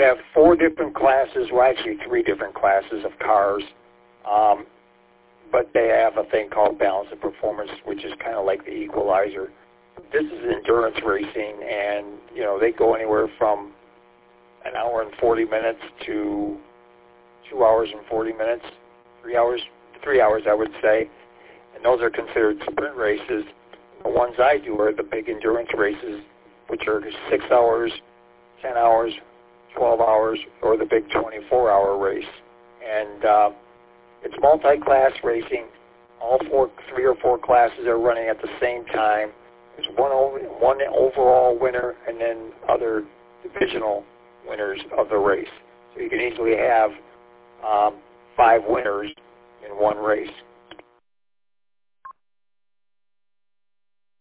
have 4 different classes, well, actually 3 different classes of cars, but they have a thing called balance and performance, which is kind of like the equalizer. This is endurance racing, and, you know, they go anywhere from an hour and 40 minutes to 2 hours and 40 minutes, 3 hours, I would say, and those are considered sprint races. The ones I do are the big endurance races, which are 6 hours, 10 hours, 12 hours, or the big 24-hour race. And it's multi-class racing. All 3 or 4 classes are running at the same time. There's one overall winner and then other divisional winners of the race. So you can easily have 5 winners in one race.